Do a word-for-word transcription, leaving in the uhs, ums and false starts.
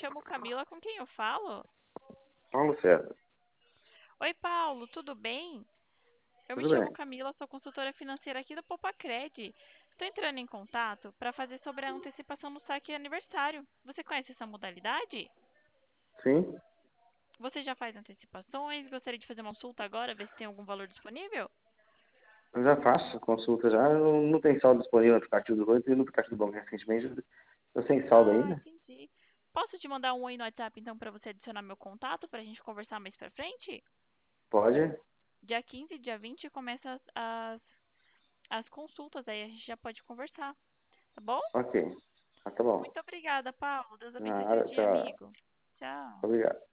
chamo Camila, com quem eu falo? Paulo César, Oi, Paulo, tudo bem? Eu me tudo chamo bem? Camila, sou consultora financeira aqui do Popacred. Estou entrando em contato para fazer sobre a antecipação no saque aniversário. Você conhece essa modalidade? Sim, Você já faz antecipações? Gostaria de fazer uma consulta agora, ver se tem algum valor disponível? eu já faço consulta já. Não, não tem saldo disponível no aplicativo do banco e no aplicativo do banco recentemente. Eu sem saldo Ah, ainda? entendi. Posso te mandar um oi no WhatsApp, então, para você adicionar meu contato, para a gente conversar mais para frente? Pode? Dia quinze e dia vinte começa as, as, as consultas, aí a gente já pode conversar, tá bom? Ok. Ah, tá bom. Muito obrigada, Paulo. Deus abençoe seu Nada, dia, tchau. amigo. Tchau. Obrigado.